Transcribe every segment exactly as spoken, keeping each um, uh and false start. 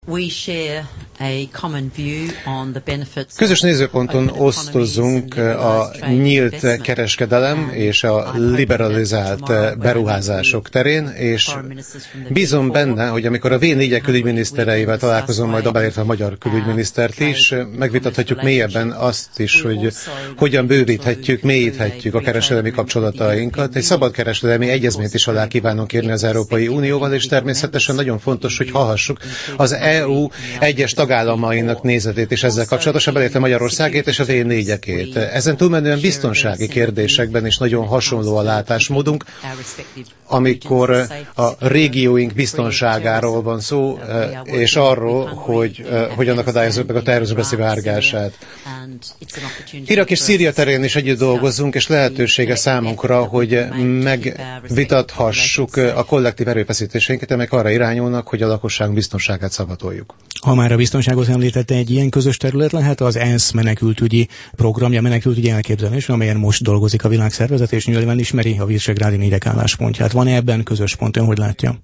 Közös nézőponton osztozunk a nyílt kereskedelem és a liberalizált beruházások terén, és bízom benne, hogy amikor a vé négyek külügyminisztereivel találkozom, majd beleértve a magyar külügyminisztert is, megvitathatjuk mélyebben azt is, hogy hogyan bővíthetjük, mélyíthetjük a kereskedelmi kapcsolatainkat. Egy szabadkereskedelmi egyezményt is alá kívánunk írni az Európai Unióval, és természetesen nagyon fontos, hogy hallhassuk az é u egyes tagállamainak nézetét is ezzel kapcsolatosan, beleértve Magyarországét és a vé négyekét. Ezen túlmenően biztonsági kérdésekben is nagyon hasonló a látásmódunk, amikor a régióink biztonságáról van szó, és arról, hogy hogyan akadályozzuk meg a terrorizmus beszivárgását. Irak és Szíria terén is együtt dolgozunk, és lehetősége számunkra, hogy megvitathassuk a kollektív erőfeszítéseinket, amelyek arra irányulnak, hogy a lakosság biztonságát szavatoljuk. Ha már a biztonságot említette, egy ilyen közös terület lehet az ENSZ menekültügyi programja, menekültügyi elképzelés, amelyen most dolgozik a világszervezet, és nyilván ismeri a Visegrádi négyek álláspontját. Van-e ebben közös pont, ön hogy látja?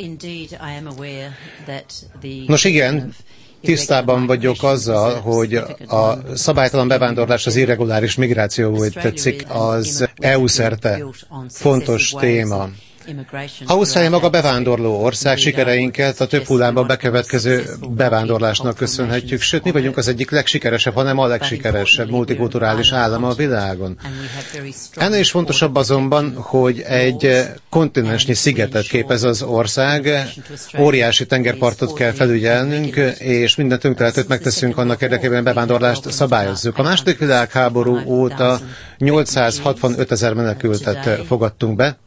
Nos igen, tisztában vagyok azzal, hogy a szabálytalan bevándorlás, az irreguláris migráció, úgy tetszik, az é u szerte fontos téma. Ausztrália maga bevándorló ország, sikereinket a több hullámban bekövetkező bevándorlásnak köszönhetjük, sőt, mi vagyunk az egyik legsikeresebb, hanem a legsikeresebb multikulturális állam a világon. Ennél is fontosabb azonban, hogy egy kontinensnyi szigetet képez az ország, óriási tengerpartot kell felügyelnünk, és minden tőnk megteszünk annak érdekében, bevándorlást szabályozzuk. A második világháború óta nyolcszázhatvanöt ezer menekültet fogadtunk be,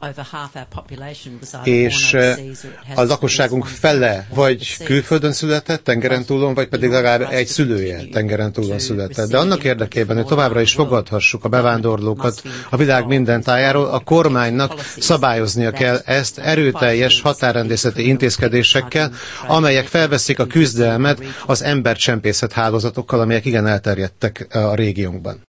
és a lakosságunk fele vagy külföldön született, tengeren túlon, vagy pedig legalább egy szülője tengeren túlon született. De annak érdekében, hogy továbbra is fogadhassuk a bevándorlókat a világ minden tájáról, a kormánynak szabályoznia kell ezt erőteljes határrendészeti intézkedésekkel, amelyek felveszik a küzdelmet az embercsempészet hálózatokkal, amelyek igen elterjedtek a régiónkban.